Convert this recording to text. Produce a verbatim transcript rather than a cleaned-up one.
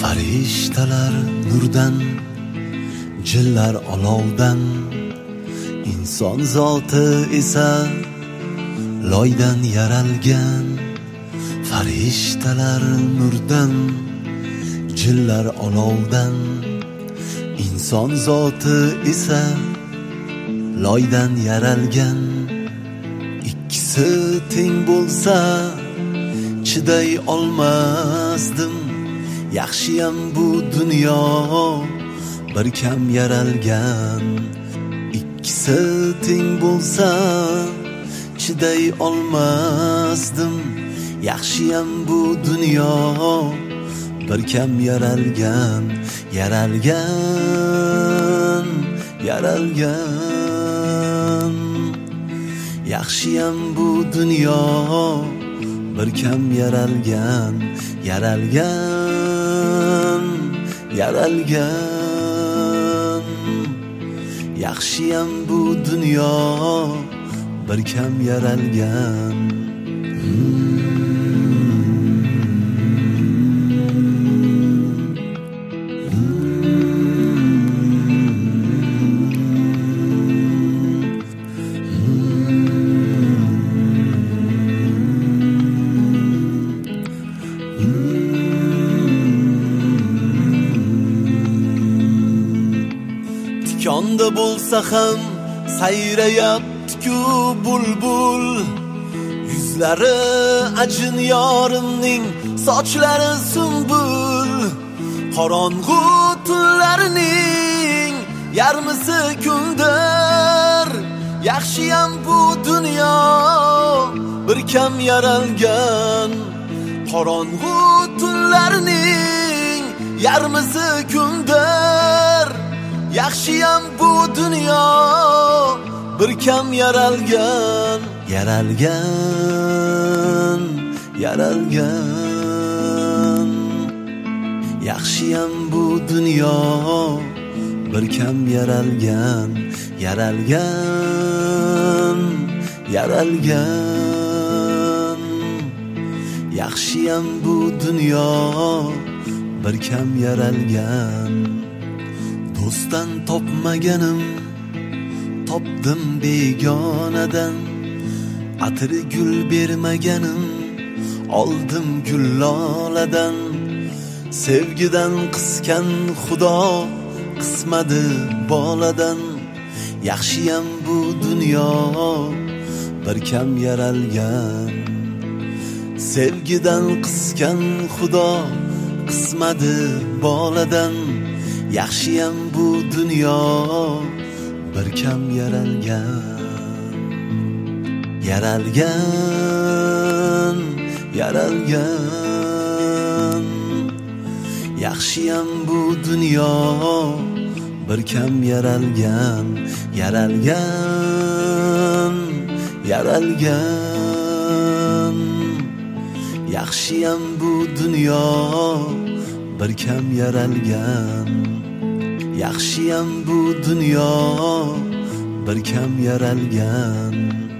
Farishtalar nurdan, jinlar olovdan, inson zoti esa loydan yaralgan. Farishtalar nurdan, jinlar olovdan, inson zoti esa loydan yaralgan. Ikkisi teng bo'lsa chiday olmasdim, yaxshiyam bu dunyo bir kam yaralgan. Ikkisi teng bo'lsa chiday olmasdim, yaxshiyam bu dunyo bir kam yaralgan. Yaralgan, yaralgan, yaxshiyam bu dunyo bir kam yaralgan. Yaralgan, yaralgan, yaxshiyam bu dunyo bir kam yaralgan. Tikonda bo'lsa ham sayrayapti-ku bulbul, yuzlari ajin yorimning sochlari sumbul. Qorong'u tunlarining yarmisi kundir, yaxshiyam bu dunyo bir kam yaralgan. Qorong'u tunlarining yarmisi kundir, yaxshiyam bu dunyo bir kam yaralgan. Yaralgan, yaralgan, yaxshiyam bu dunyo bir kam yaralgan. Yaralgan, yaralgan, yaxshiyam bu dunyo bir kam yaralgan. Do'stdan topmaganim topdim begonadan, atri gul bermaganim oldim gulloladan. Sevgidan qisgan Xudo qismadi boladan, yaxshiyam bu dunyo bir kam yaralgan. Sevgidan qisgan Xudo qismadi boladan, yaxshiyam bu dunyo bir kam yaralgan. Yaralgan, yaralgan, yaxshiyam bu dunyo bir kam yaralgan. Yaralgan, yaralgan, yaxshiyam bu dunyo bir kam yaralgan. Yaxshiyam bu dunyo bir kam yaralgan.